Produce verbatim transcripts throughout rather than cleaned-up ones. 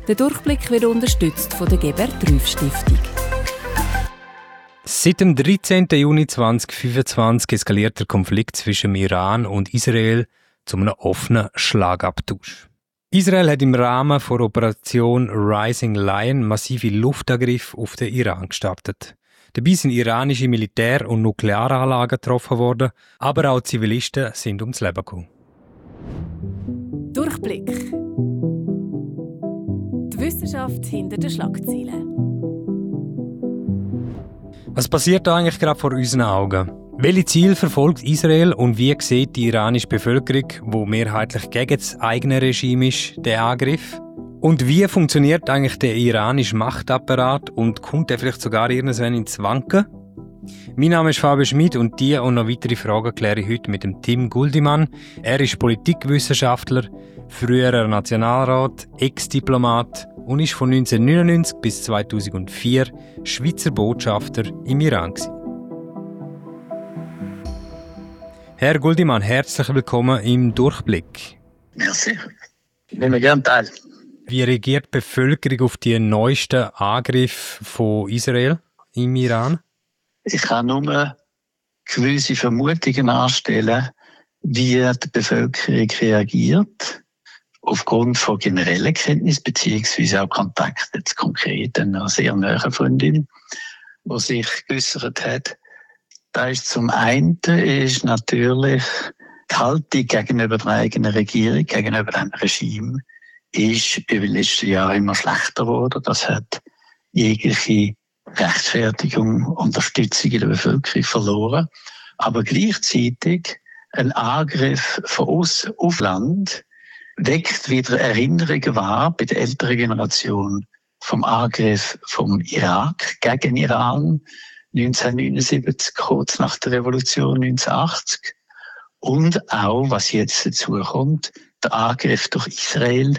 Der Durchblick wird unterstützt von der Gebert-Rüff-Stiftung. Seit dem dreizehnten Juni zweitausendfünfundzwanzig eskaliert der Konflikt zwischen Iran und Israel zu einem offenen Schlagabtausch. Israel hat im Rahmen der Operation Rising Lion massive Luftangriffe auf den Iran gestartet. Dabei sind iranische Militär- und Nuklearanlagen getroffen worden, aber auch Zivilisten sind ums Leben gekommen. Durchblick. Die Wissenschaft hinter den Schlagzeilen. Was passiert da eigentlich gerade vor unseren Augen? Welche Ziele verfolgt Israel und wie sieht die iranische Bevölkerung, die mehrheitlich gegen das eigene Regime ist, den Angriff? Und wie funktioniert eigentlich der iranische Machtapparat und kommt er vielleicht sogar irgendwann ins Wanken? Mein Name ist Fabio Schmid und diese und noch weitere Fragen kläre ich heute mit dem Tim Guldimann. Er ist Politikwissenschaftler, früherer Nationalrat, Ex-Diplomat und ist von neunzehnhundertneunundneunzig bis zweitausendvier Schweizer Botschafter im Iran gewesen. Herr Guldimann, herzlich willkommen im Durchblick. Merci. Ich nehme gerne teil. Wie reagiert die Bevölkerung auf die neuesten Angriffe von Israel im Iran? Ich kann nur gewisse Vermutungen anstellen, wie die Bevölkerung reagiert, aufgrund von generellen Kenntnis beziehungsweise auch Kontakt jetzt konkret einer sehr nahen Freundin, die sich geäussert hat. Da ist zum einen ist natürlich die Haltung gegenüber der eigenen Regierung, gegenüber dem Regime, ist über die letzten Jahre immer schlechter geworden. Das hat jegliche Rechtfertigung, Unterstützung in der Bevölkerung verloren. Aber gleichzeitig ein Angriff von außen auf Land weckt wieder Erinnerungen wahr bei der älteren Generation vom Angriff vom Irak gegen Iran neunzehnhundertneunundsiebzig, kurz nach der Revolution neunzehnhundertachtzig. Und auch, was jetzt dazu kommt, der Angriff durch Israel.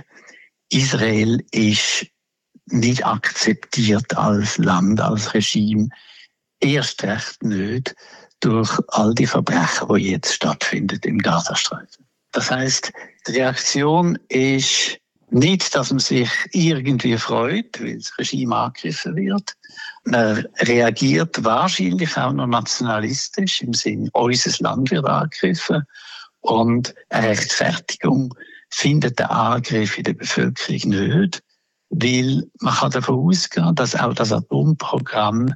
Israel ist nicht akzeptiert als Land, als Regime. Erst recht nicht durch all die Verbrechen, die jetzt stattfinden im Gazastreifen. Das heisst, die Reaktion ist nicht, dass man sich irgendwie freut, weil das Regime angegriffen wird. Man reagiert wahrscheinlich auch noch nationalistisch, im Sinne, unser Land wird angegriffen. Und eine Rechtfertigung findet der Angriff in der Bevölkerung nicht, weil man kann davon ausgehen, dass auch das Atomprogramm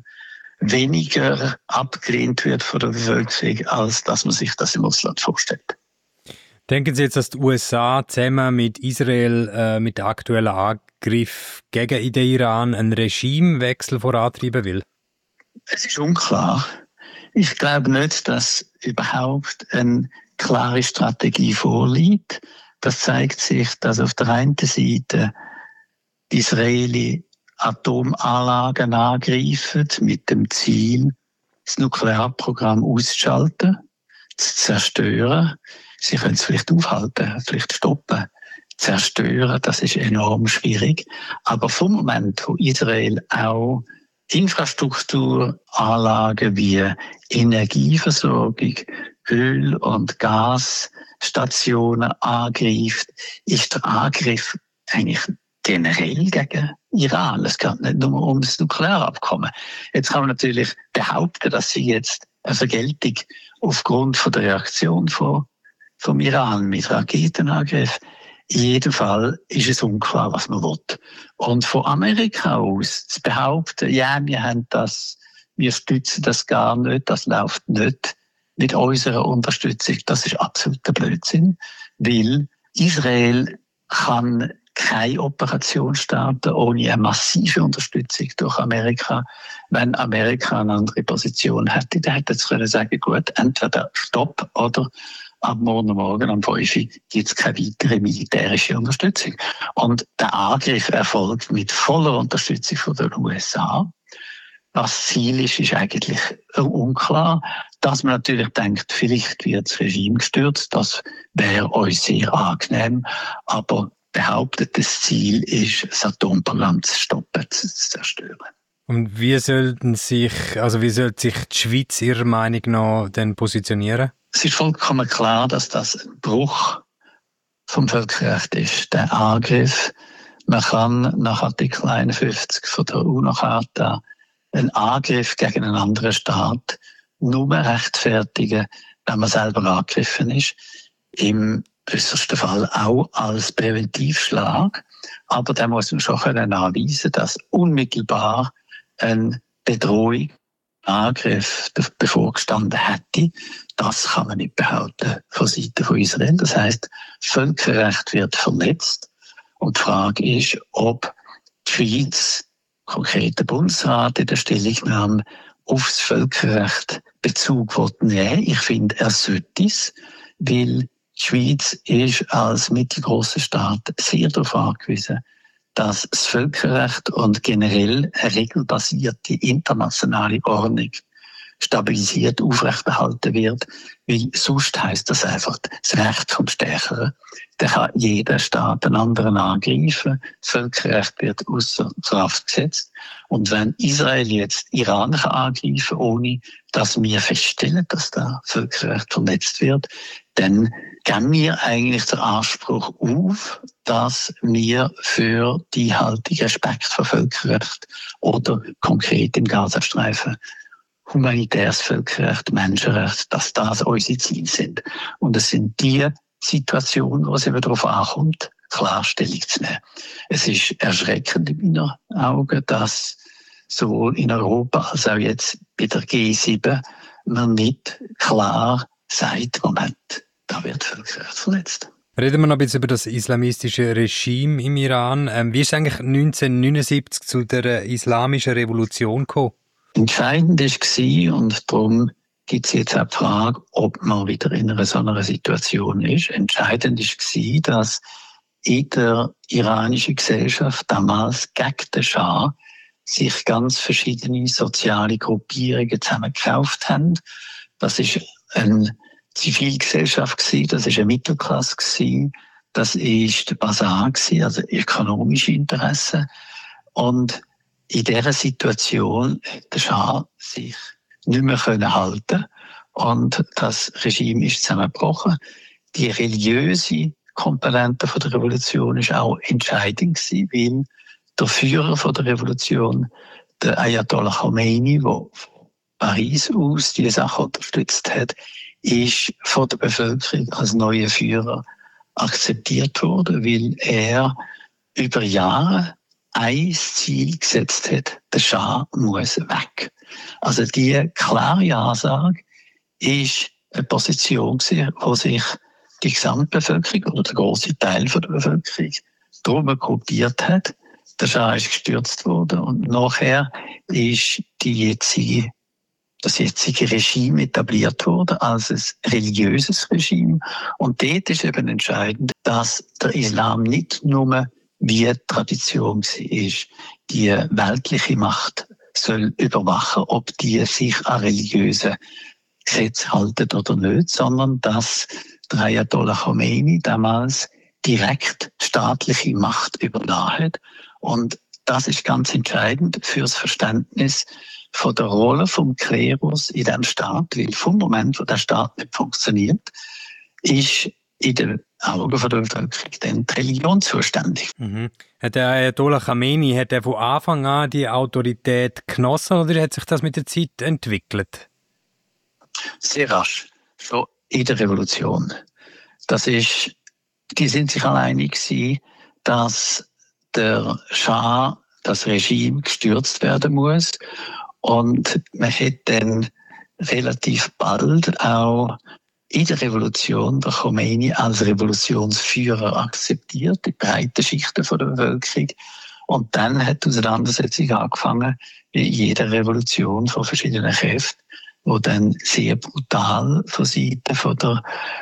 weniger abgelehnt wird von der Bevölkerung, als dass man sich das im Ausland vorstellt. Denken Sie jetzt, dass die U S A zusammen mit Israel äh, mit dem aktuellen Angriff gegen den Iran einen Regimewechsel vorantreiben will? Es ist unklar. Ich glaube nicht, dass überhaupt eine klare Strategie vorliegt. Das zeigt sich, dass auf der einen Seite die Israeli Atomanlagen angreifen mit dem Ziel, das Nuklearprogramm auszuschalten, zu zerstören. Sie können es vielleicht aufhalten, vielleicht stoppen, zerstören, das ist enorm schwierig. Aber vom Moment, wo Israel auch Infrastrukturanlagen wie Energieversorgung, Öl- und Gasstationen angreift, ist der Angriff eigentlich generell gegen Iran. Es geht nicht nur um das Nuklearabkommen. Jetzt kann man natürlich behaupten, dass sie jetzt eine Vergeltung aufgrund von der Reaktion von vom Iran mit Raketenangriff. In jedem Fall ist es unklar, was man will. Und von Amerika aus zu behaupten, ja, wir haben das, wir stützen das gar nicht, das läuft nicht mit unserer Unterstützung, das ist absoluter Blödsinn, weil Israel kann keine Operation starten ohne eine massive Unterstützung durch Amerika. Wenn Amerika eine andere Position hätte, dann hätte es können sagen, gut, entweder Stopp oder ab morgen Morgen um fünf Uhr gibt es keine weitere militärische Unterstützung. Und der Angriff erfolgt mit voller Unterstützung von den U S A. Was Ziel ist, ist eigentlich unklar. Dass man natürlich denkt, vielleicht wird das Regime gestürzt, das wäre uns sehr angenehm. Aber behauptet, das Ziel ist, das Atomprogramm zu stoppen, zu zerstören. Und wie sollten sich, also wie sollte sich die Schweiz Ihrer Meinung nach denn positionieren? Es ist vollkommen klar, dass das ein Bruch vom Völkerrecht ist. Der Angriff Man kann nach Artikel einundfünfzig von der UNO-Charta einen Angriff gegen einen anderen Staat nur rechtfertigen, wenn man selber angegriffen ist. Im äußersten Fall auch als Präventivschlag. Aber da muss man schon nachweisen, dass unmittelbar eine Bedrohung, Angriff bevorgestanden hätte. Das kann man nicht behaupten von Seiten von Israel. Das heisst, Völkerrecht wird verletzt. Und die Frage ist, ob die Schweiz, konkret der Bundesrat in der Stellungnahme, aufs Völkerrecht Bezug nehmen. Ich finde, er sollte es, weil die Schweiz ist als mittelgroßer Staat sehr darauf angewiesen, dass das Völkerrecht und generell eine regelbasierte internationale Ordnung stabilisiert aufrechterhalten wird, weil sonst heisst das einfach das Recht vom Stärkeren. Da kann jeder Staat einen anderen angreifen. Das Völkerrecht wird außer Kraft gesetzt. Und wenn Israel jetzt Iran kann angreifen, ohne dass wir feststellen, dass da Völkerrecht verletzt wird, dann geben wir eigentlich den Anspruch auf, dass wir für die Haltung Respekt vor Völkerrecht oder konkret im Gazastreifen humanitäres Völkerrecht, Menschenrecht, dass das unsere Ziele sind. Und es sind die Situationen, wo es eben darauf ankommt, Klarstellung zu nehmen. Es ist erschreckend in meinen Augen, dass sowohl in Europa als auch jetzt bei der G sieben man nicht klar sagt, Moment, da wird Völkerrecht verletzt. Reden wir noch ein bisschen über das islamistische Regime im Iran. Ähm, wie ist es eigentlich neunzehnhundertneunundsiebzig zu der islamischen Revolution gekommen? Entscheidend war, und darum gibt es jetzt auch die Frage, ob man wieder in einer so einer Situation ist. Entscheidend war, dass in der iranischen Gesellschaft damals gegen den Schah sich ganz verschiedene soziale Gruppierungen zusammengekauft haben. Das ist eine Zivilgesellschaft gewesen, das ist eine Mittelklasse gewesen, das ist der Basar gewesen, also ökonomische Interessen. Und in dieser Situation hat der Schah sich nicht mehr halten und das Regime ist zusammengebrochen. Die religiöse Komponente von der Revolution ist auch entscheidend gewesen, weil der Führer von der Revolution, der Ayatollah Khomeini, der von Paris aus diese Sache unterstützt hat, ist von der Bevölkerung als neuer Führer akzeptiert worden, weil er über Jahre ein Ziel gesetzt hat, der Schah muss weg. Also die klare Ansage ist eine Position gewesen, wo sich die Gesamtbevölkerung oder der grosse Teil von der Bevölkerung darum gruppiert hat. Der Schah ist gestürzt worden und nachher ist die jetzige, das jetzige Regime etabliert worden als ein religiöses Regime. Und dort ist eben entscheidend, dass der Islam nicht nur wie die Tradition ist, die weltliche Macht soll überwachen, ob die sich an religiöse Gesetze halten oder nicht, sondern dass der Ayatollah Khomeini damals direkt staatliche Macht übernommen hat. Und das ist ganz entscheidend für das Verständnis von der Rolle vom Klerus in diesem Staat, weil vom Moment, wo der Staat nicht funktioniert, ist in den Augen der Bevölkerung dann die Religion zuständig. Mhm. Hat der Ayatollah Khomeini hat er von Anfang an die Autorität genossen oder hat sich das mit der Zeit entwickelt? Sehr rasch, schon in der Revolution. Das ist, die sind sich alle einig gewesen, dass der Schah, das Regime gestürzt werden muss. Und man hat dann relativ bald auch in der Revolution der Khomeini als Revolutionsführer akzeptiert, die breiten Schichten von der Bevölkerung. Und dann hat die Auseinandersetzung angefangen, wie jede Revolution von verschiedenen Kräften, wo dann sehr brutal von Seiten von der,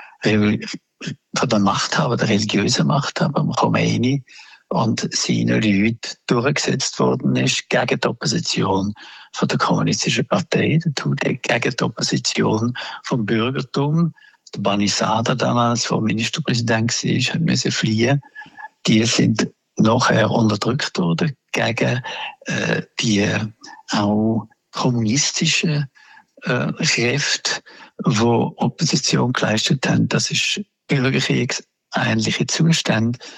von der Machthaber, der religiösen Machthaber, Khomeini und seinen Leuten durchgesetzt worden ist gegen die Opposition von der kommunistischen Partei, gegen die Opposition vom Bürgertum. Der Bani Sadr damals, der Ministerpräsident war, musste fliehen. Die sind nachher unterdrückt worden gegen äh, die auch kommunistischen äh, Kräfte, die Opposition geleistet haben. Das ist bürgerkriegsähnliche Zustände.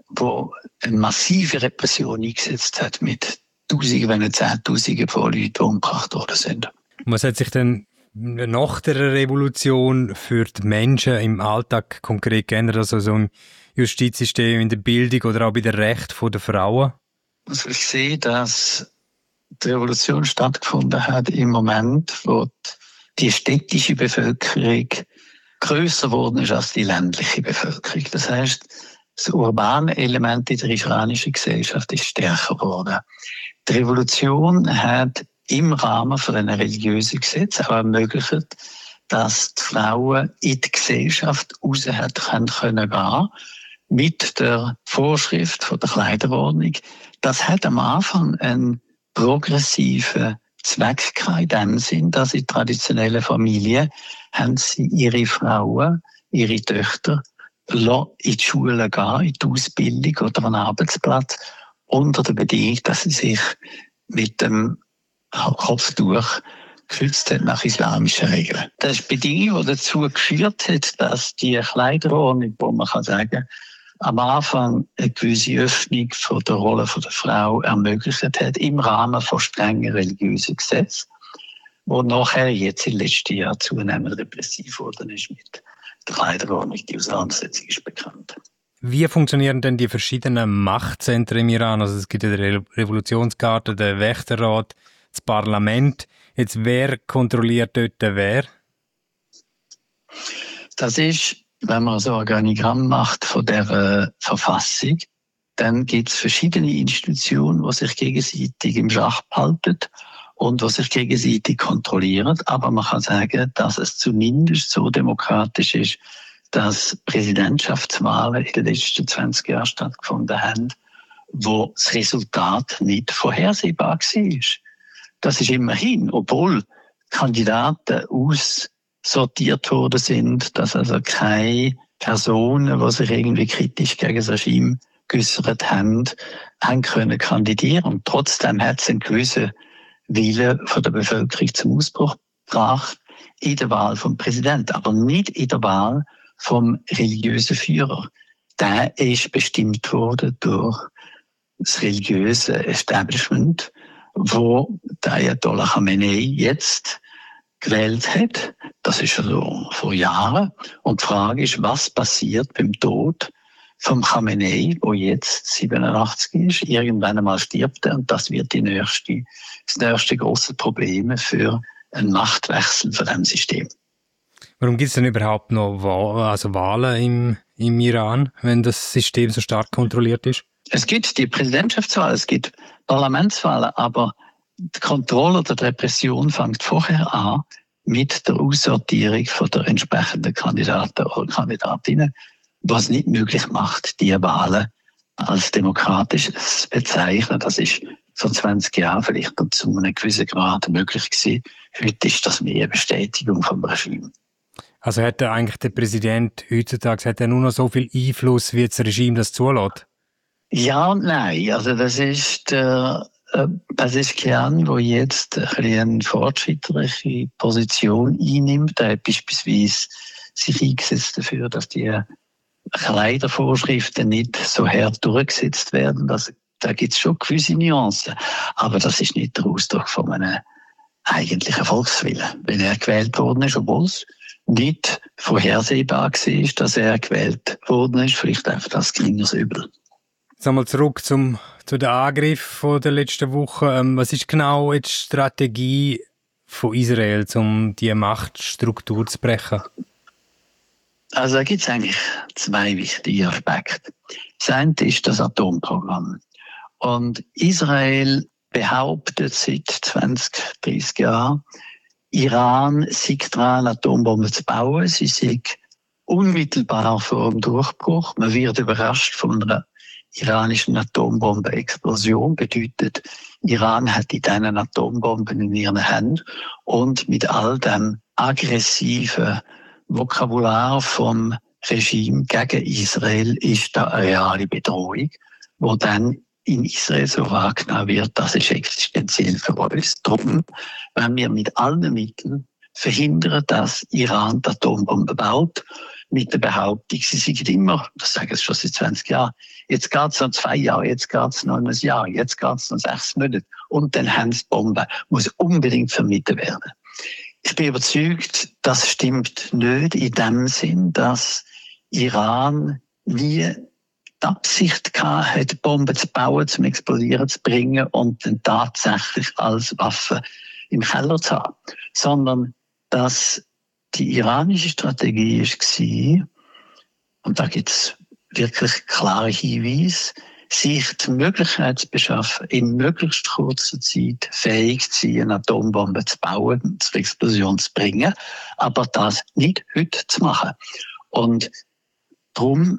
wo eine massive Repression eingesetzt hat mit Tausenden, wenn nicht Zehntausenden von Leuten, die umgebracht worden sind. Was hat sich denn nach der Revolution für die Menschen im Alltag konkret geändert, also so im Justizsystem, in der Bildung oder auch bei der Rechte der Frauen? Also ich sehe, dass die Revolution stattgefunden hat im Moment, wo die städtische Bevölkerung grösser geworden ist als die ländliche Bevölkerung. Das heisst, das urbane Element in der iranischen Gesellschaft ist stärker geworden. Die Revolution hat im Rahmen von einem religiösen Gesetz auch ermöglicht, dass die Frauen in die Gesellschaft raus können, können gehen, mit der Vorschrift von der Kleiderordnung. Das hat am Anfang einen progressiven Zweck gehabt, in dem Sinn, dass in traditionellen Familien haben sie ihre Frauen, ihre Töchter in die Schule gehen, in die Ausbildung oder an den Arbeitsplatz, unter der Bedingung, dass sie sich mit dem Kopftuch geschützt hat nach islamischen Regeln. Das ist die Bedingung, die dazu geführt hat, dass die Kleiderordnung, wo man kann sagen, am Anfang eine gewisse Öffnung von der Rolle der Frau ermöglicht hat, im Rahmen von strengen religiösen Gesetzen, wo nachher jetzt in den letzten Jahren zunehmend repressiv worden ist mit der Kleiderordnung. Die Auseinandersetzung ist bekannt. Wie funktionieren denn die verschiedenen Machtzentren im Iran? Also es gibt ja die Revolutionsgarde, den Wächterrat, das Parlament. Jetzt, wer kontrolliert dort wer? Das ist, wenn man so ein Organigramm macht von der äh, Verfassung, dann gibt es verschiedene Institutionen, die sich gegenseitig im Schach behalten und die sich gegenseitig kontrollieren. Aber man kann sagen, dass es zumindest so demokratisch ist, dass Präsidentschaftswahlen in den letzten zwanzig Jahren stattgefunden haben, wo das Resultat nicht vorhersehbar war. Das ist immerhin, obwohl Kandidaten aussortiert worden sind, dass also keine Personen, die sich irgendwie kritisch gegen das Regime geäussert haben, haben können kandidieren. Und trotzdem hat es einen gewissen Willen von der Bevölkerung zum Ausbruch gebracht in der Wahl vom Präsidenten, aber nicht in der Wahl vom religiösen Führer. Der ist bestimmt worden durch das religiöse Establishment, wo der Ayatollah Khamenei jetzt gewählt hat. Das ist also vor Jahren. Und die Frage ist, was passiert beim Tod vom Khamenei, wo jetzt siebenundachtzig ist. Irgendwann einmal stirbt er und das wird die nächste, das nächste große Problem für einen Machtwechsel von diesem System. Warum gibt es denn überhaupt noch Wahl, also Wahlen im, im Iran, wenn das System so stark kontrolliert ist? Es gibt die Präsidentschaftswahl, es gibt Parlamentswahlen, aber die Kontrolle der Repression fängt vorher an mit der Aussortierung von der entsprechenden Kandidaten oder Kandidatinnen, was nicht möglich macht, die Wahlen als demokratisch zu bezeichnen. Das ist vor zwanzig Jahren vielleicht noch zu einem gewissen Grad möglich gewesen. Heute ist das mehr eine Bestätigung vom Regime. Also hat eigentlich der Präsident heutzutage hat er nur noch so viel Einfluss, wie das Regime das zulässt? Ja und nein. Also das ist der äh, Pezeshkian, der jetzt eine fortschrittliche Position einnimmt. Er hat beispielsweise sich eingesetzt dafür, dass die Kleidervorschriften nicht so hart durchgesetzt werden. Das, da gibt es schon gewisse Nuancen. Aber das ist nicht der Ausdruck von einem eigentlichen Volkswillen. Wenn er gewählt worden ist, obwohl es nicht vorhersehbar war, dass er gewählt worden ist, vielleicht einfach das geringeres Übel. Jetzt einmal zurück zum, zu den Angriffen der letzten Woche. Ähm, was ist genau jetzt die Strategie von Israel, um diese Machtstruktur zu brechen? Also da gibt es eigentlich zwei wichtige Aspekte. Das eine ist das Atomprogramm. Und Israel behauptet seit zwanzig, dreissig Jahren, Iran sei dran, Atombomben zu bauen. Sie sei unmittelbar vor dem Durchbruch. Man wird überrascht von einer iranischen Atombombenexplosion. Bedeutet, Iran hat die diesen Atombomben in ihren Händen und mit all dem aggressiven Vokabular vom Regime gegen Israel ist da eine reale Bedrohung, wo dann in Israel so wahrgenommen wird, das ist existenziell für uns. Darum, wenn wir mit allen Mitteln verhindern, dass Iran die Atombombe baut, mit der Behauptung, sie seien immer, das sagen sie schon seit zwanzig Jahren, jetzt geht es noch zwei Jahre, jetzt geht es noch ein Jahr, jetzt geht es noch sechs Monate und dann haben sie Bomben, muss unbedingt vermieden werden. Ich bin überzeugt, das stimmt nicht in dem Sinn, dass Iran nie die Absicht gehabt hat, Bomben zu bauen, zum Explodieren zu bringen und dann tatsächlich als Waffe im Keller zu haben, sondern dass die iranische Strategie war, und da gibt es wirklich klare Hinweise, sich die Möglichkeit zu beschaffen, in möglichst kurzer Zeit fähig zu sein, eine Atombombe zu bauen und zur Explosion zu bringen, aber das nicht heute zu machen. Und darum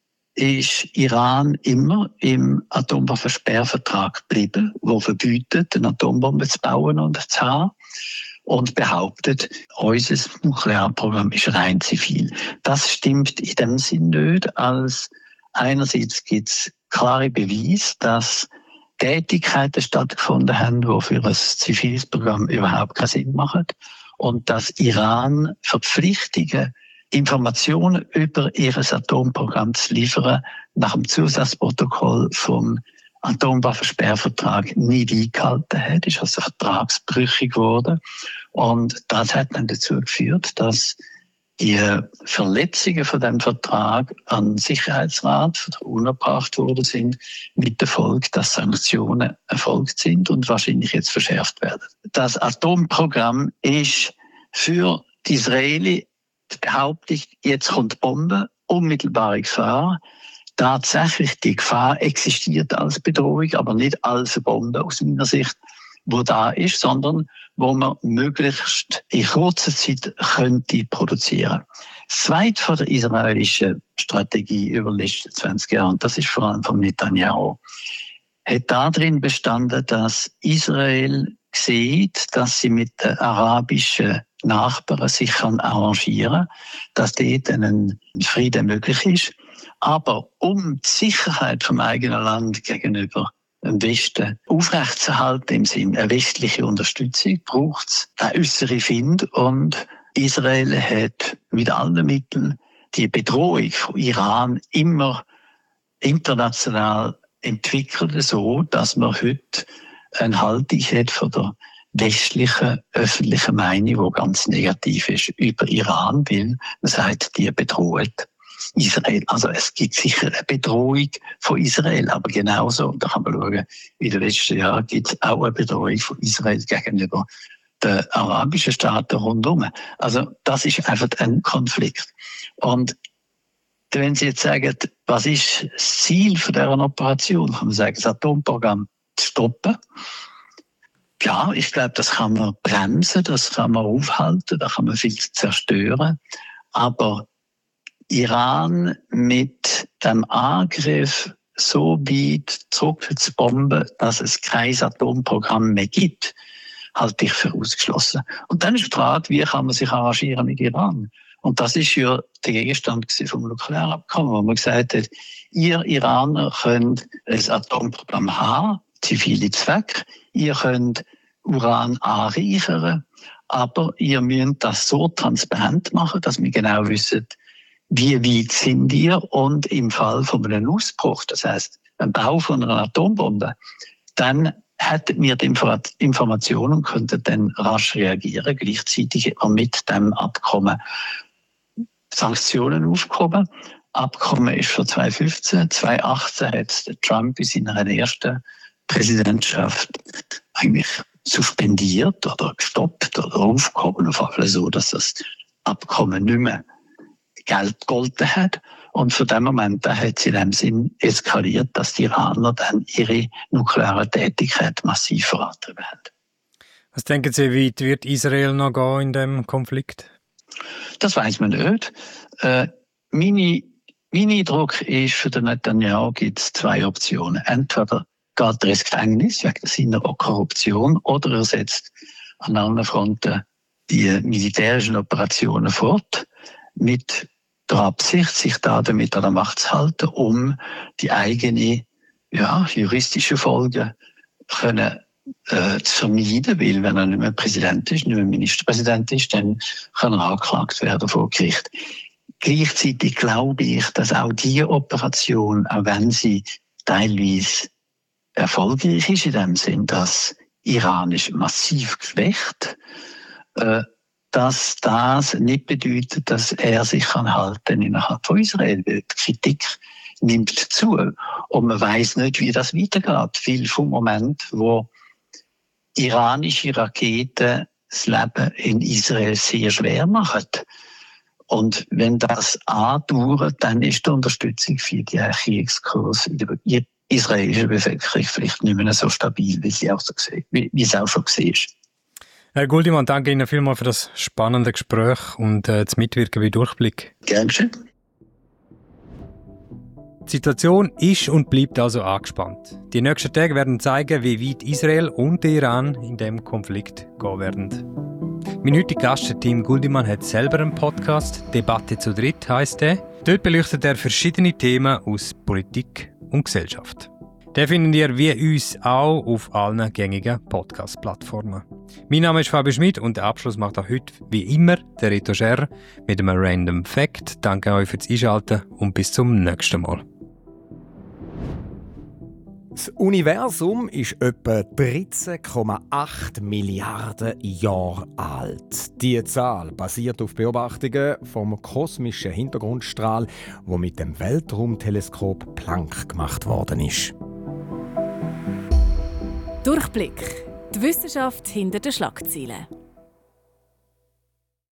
ist Iran immer im Atomwaffensperrvertrag geblieben, der verbietet, eine Atombombe zu bauen und zu haben, und behauptet, unser Nuklearprogramm ist rein zivil. Das stimmt in dem Sinn nicht, als einerseits gibt es klare Beweise, dass Tätigkeiten stattgefunden haben, die für ein ziviles Programm überhaupt keinen Sinn machen, und dass Iran Verpflichtungen, Informationen über ihr Atomprogramm zu liefern, nach dem Zusatzprotokoll vom Atomwaffensperrvertrag nicht eingehalten hat, ist also vertragsbrüchig geworden. Und das hat dann dazu geführt, dass die Verletzungen von dem Vertrag an den Sicherheitsrat von der UNO gebracht worden sind, mit der Folge, dass Sanktionen erfolgt sind und wahrscheinlich jetzt verschärft werden. Das Atomprogramm ist für die Israelis die Behauptung, jetzt kommt Bombe, unmittelbare Gefahr. Tatsächlich, die Gefahr existiert als Bedrohung, aber nicht als eine Bombe aus meiner Sicht, wo da ist, sondern wo man möglichst in kurzer Zeit könnte produzieren. Das Zweite von der israelischen Strategie über die letzten zwanzig Jahre, und das ist vor allem von Netanyahu, hat darin bestanden, dass Israel sieht, dass sie mit den arabischen Nachbarn sich kann arrangieren, dass dort ein Frieden möglich ist. Aber um die Sicherheit vom eigenen Land gegenüber dem Westen aufrechtzuerhalten, im Sinne einer westlichen Unterstützung, braucht es den äußeren Find. Und Israel hat mit allen Mitteln die Bedrohung von Iran immer international entwickelt, so dass man heute eine Haltung hat von der westlichen öffentlichen Meinung, die ganz negativ ist über Iran, weil man sagt, die bedroht Israel. Also es gibt sicher eine Bedrohung von Israel, aber genauso, da kann man schauen, in den letzten Jahren gibt es auch eine Bedrohung von Israel gegenüber den arabischen Staaten rundherum. Also das ist einfach ein Konflikt. Und wenn Sie jetzt sagen, was ist das Ziel von dieser Operation, kann man sagen, das Atomprogramm zu stoppen. Ja, ich glaube, das kann man bremsen, das kann man aufhalten, da kann man viel zerstören. Aber Iran mit dem Angriff so weit zurückzubomben, dass es kein Atomprogramm mehr gibt, halte ich für ausgeschlossen. Und dann ist die Frage, wie kann man sich arrangieren mit Iran? Und das ist ja der Gegenstand vom Nuklearabkommen, wo man gesagt hat, ihr Iraner könnt ein Atomprogramm haben, zivile Zwecke, ihr könnt Uran anreichern, aber ihr müsst das so transparent machen, dass wir genau wissen, wie weit sind ihr, und im Fall von einem Ausbruch, das heisst, beim Bau von einer Atombombe, dann hätten wir die Informationen und könnten dann rasch reagieren. Gleichzeitig auch mit dem Abkommen Sanktionen aufgehoben. Abkommen ist von zweitausendfünfzehn. zweitausendachtzehn hat Trump in seiner ersten Präsidentschaft eigentlich suspendiert oder gestoppt oder aufgehoben, auf jeden Fall so, dass das Abkommen nicht mehr Geld gegolten hat. Und von dem Moment an hat es in dem Sinn eskaliert, dass die Iraner dann ihre nukleare Tätigkeit massiv vorantrieben haben. Was denken Sie, wie weit wird Israel noch gehen in diesem Konflikt? Das weiß man nicht. Äh, meine, mein Eindruck ist, für den Netanyahu gibt es zwei Optionen. Entweder geht er ins Gefängnis wegen seiner Korruption, oder er setzt an allen Fronten die militärischen Operationen fort, mit der Absicht, sich da damit an der Macht zu halten, um die eigene ja, juristische Folgen können, äh, zu vermeiden, weil wenn er nicht mehr Präsident ist, nicht mehr Ministerpräsident ist, dann kann er angeklagt werden vor Gericht. Gleichzeitig glaube ich, dass auch diese Operation, auch wenn sie teilweise erfolgreich ist, in dem Sinn, dass Iran ist massiv geschwächt, äh, dass das nicht bedeutet, dass er sich kann halten innerhalb von Israel. Die Kritik nimmt zu und man weiß nicht, wie das weitergeht. Viel vom Moment, wo iranische Raketen das Leben in Israel sehr schwer machen. Und wenn das andauert, dann ist die Unterstützung für den Kriegskurs in der israelischen Bevölkerung vielleicht nicht mehr so stabil, wie sie auch so gesehen, wie, wie es auch schon gesehen ist. Herr Guldimann, danke Ihnen vielmals für das spannende Gespräch und äh, das Mitwirken bei Durchblick. Gern geschehen. Die Situation ist und bleibt also angespannt. Die nächsten Tage werden zeigen, wie weit Israel und der Iran in dem Konflikt gehen werden. Mein heutiger Gast, Tim Guldimann, hat selber einen Podcast, «Debatte zu dritt» heisst er. Dort beleuchtet er verschiedene Themen aus Politik und Gesellschaft. Den findet ihr wie uns auch auf allen gängigen Podcast-Plattformen. Mein Name ist Fabio Schmid und den Abschluss macht auch heute wie immer der Reto Scher mit einem Random Fact. Danke euch fürs Einschalten und bis zum nächsten Mal. Das Universum ist etwa dreizehn Komma acht Milliarden Jahre alt. Diese Zahl basiert auf Beobachtungen vom kosmischen Hintergrundstrahl, wo mit dem Weltraumteleskop Planck gemacht worden ist. Durchblick. Die Wissenschaft hinter den Schlagzeilen.